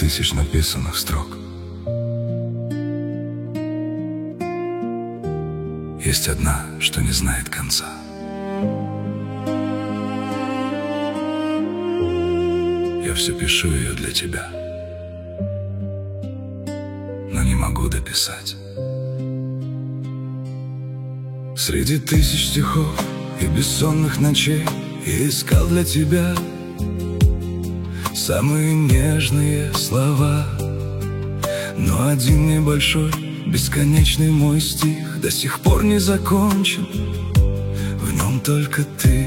тысяч написанных строк. Есть одна, что не знает конца. Я все пишу ее для тебя, но не могу дописать. Среди тысяч стихов и бессонных ночей я искал для тебя самые нежные слова. Но один небольшой, бесконечный мой стих до сих пор не закончен, в нем только ты.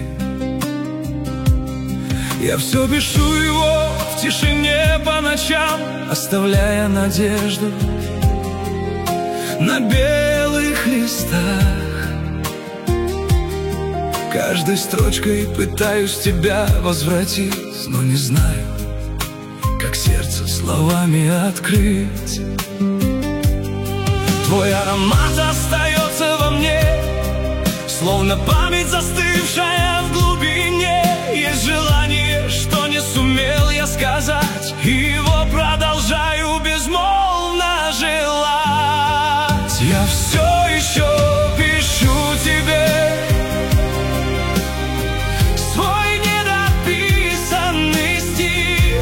Я все пишу его в тишине по ночам, оставляя надежду на белых листах. Каждой строчкой пытаюсь тебя возвратить, но не знаю, как сердце словами открыть. Твой аромат остается во мне, словно память, застывшая в глубине. Есть желание, что не сумел я сказать, и его продолжаю безмолвно желать. Я все еще пишу тебе свой недописанный стих.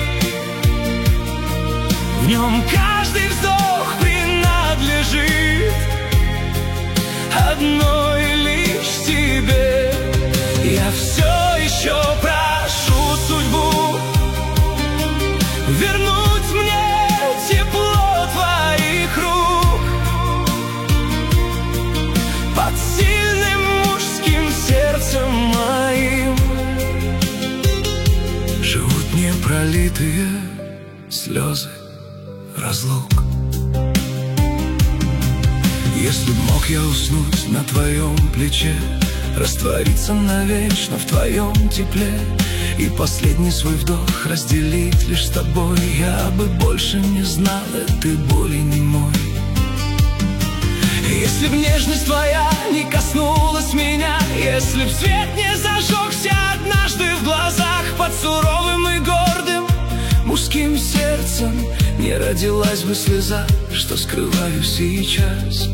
В нем каждый вздох принадлежит одной лишь тебе. Я все еще прошу судьбу вернуть мне тепло твоих рук. Под сильным мужским сердцем моим живут непролитые слезы разлук. Если б мог я уснуть на твоем плече, раствориться навечно в твоем тепле и последний свой вдох разделить лишь с тобой, я бы больше не знал этой боли немой. Если б нежность твоя не коснулась меня, если б свет не зажегся однажды в глазах, под суровым и гордым мужским сердцем не родилась бы слеза, что скрываю сейчас.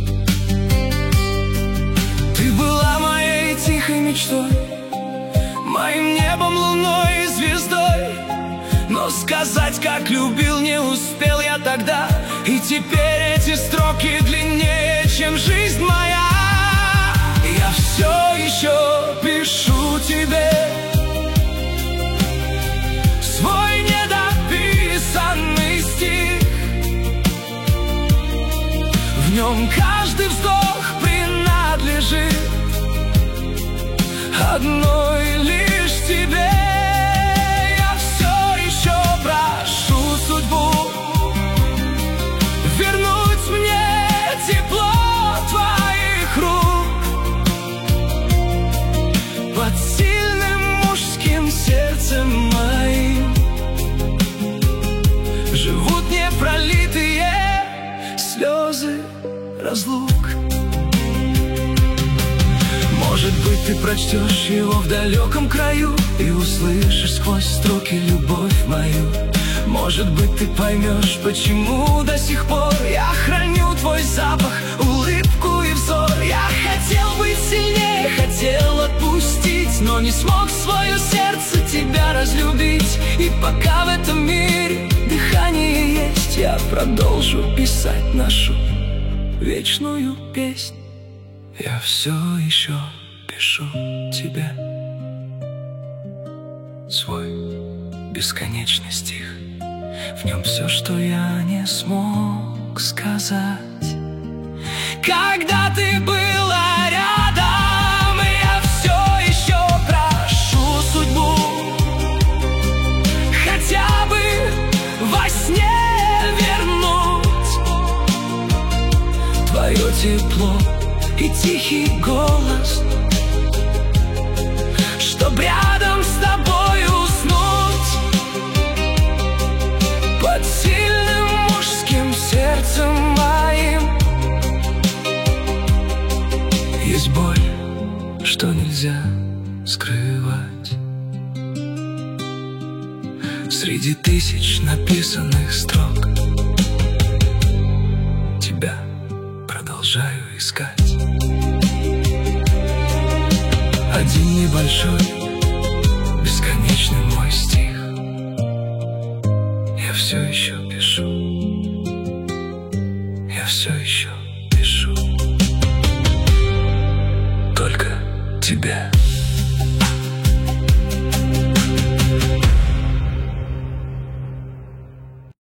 Ты была моей тихой мечтой, моим небом, луной и звездой, но сказать, как любил, не успел я тогда, и теперь эти строки длиннее, чем жизнь моя. Я все еще пишу тебе свой недописанный стих. В нем каждый вздох принадлежит одной лишь тебе. Я все еще прошу судьбу вернуть мне тепло твоих рук. Под сильным мужским сердцем моим живут непролитые слезы разлук. Может быть, ты прочтешь его в далеком краю и услышишь сквозь строки любовь мою. Может быть, ты поймешь, почему до сих пор я храню твой запах, улыбку и взор. Я хотел быть сильнее, хотел отпустить, но не смог свое сердце тебя разлюбить. И пока в этом мире дыхание есть, я продолжу писать нашу вечную песнь. Я все еще пишу тебе свой бесконечный стих. В нем все, что я не смог сказать, когда ты была рядом. Я все еще прошу судьбу хотя бы во сне вернуть твое тепло и тихий голос, чтоб рядом с тобой уснуть под сильным мужским сердцем моим. Есть боль, что нельзя скрывать, Среди тысяч написанных строк тебя продолжаю искать. Один небольшой, бесконечный мой стих я все еще пишу, я все еще пишу только тебе.